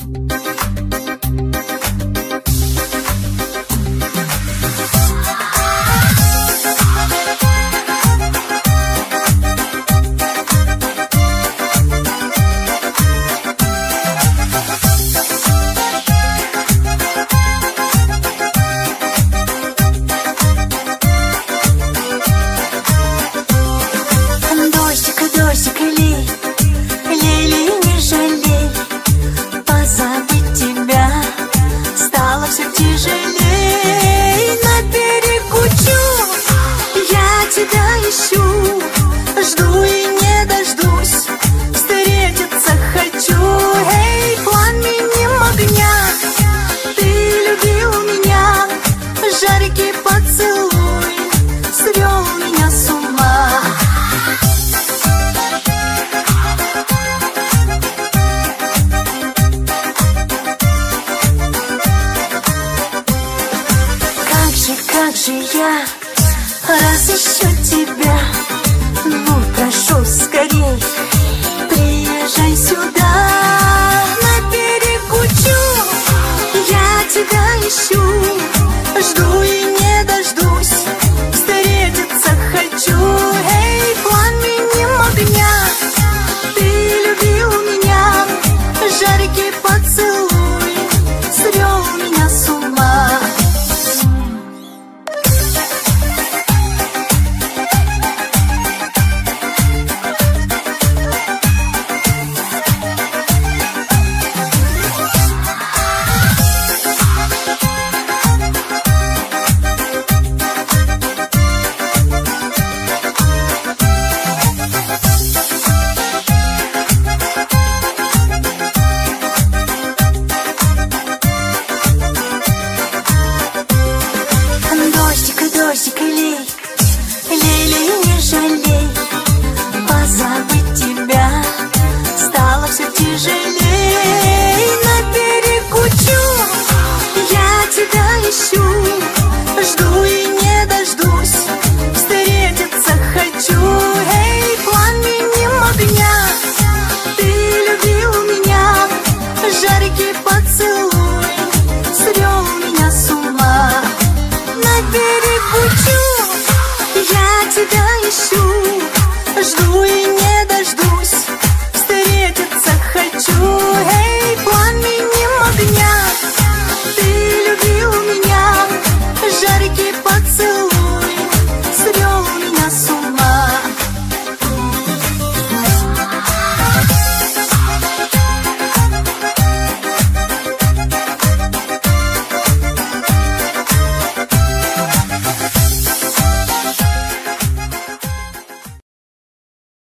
Дождик, лей, лей, не жалей. Позабыть тебя стало все тяжелей. На берегу чу, я тебя ищу, жду и не дождусь, встретиться хочу. Эй, пламенем огня, ты любил меня, жаркий поцелуй свел меня с ума. Как же я разыщу тебя, ну прошу скорей, приезжай сюда. На берегу чу, я тебя ищу, жду и не дождусь, встретиться хочу. Эй, пламенем огня, ты любил меня, жаркий поцелуй свел меня с ума. Дождик, лей, лей, не жалей. Позабыть тебя стало все тяжелей. На берегу чу, я тебя ищу, жду и не дождусь, встретиться хочу. Эй, пламенем огня, ты любил меня, жаркий поцелуй